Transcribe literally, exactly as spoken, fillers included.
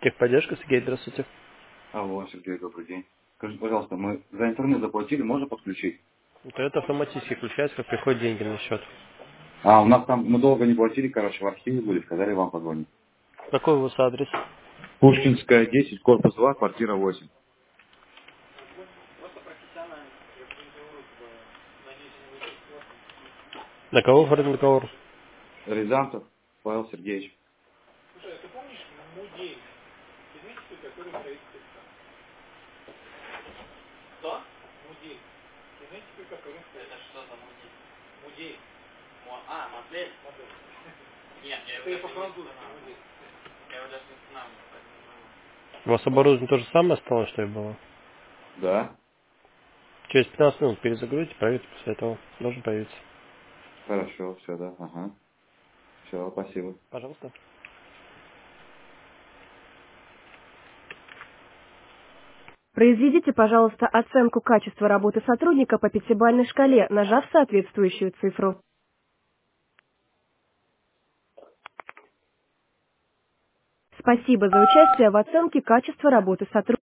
Техподдержка, Сергей, здравствуйте. Алло, Сергей, добрый день. Скажите, пожалуйста, мы за интернет заплатили, можно подключить? То это автоматически включается, как приходят деньги на счет. А, у нас там, мы долго не платили, короче, в архиве были, сказали вам позвонить. Какой у вас адрес? Пушкинская, десять, корпус два, квартира восемь. На кого оформлен договор? Рязанцев Павел Сергеевич. У вас оборудование то же самое осталось, что и было? Да? Через пятнадцать минут перезагрузите, проверьте, после этого должен появиться. Хорошо, все, да, ага. Все, спасибо. Пожалуйста. Произведите, пожалуйста, оценку качества работы сотрудника по пятибалльной шкале, нажав соответствующую цифру. Спасибо за участие в оценке качества работы сотрудника.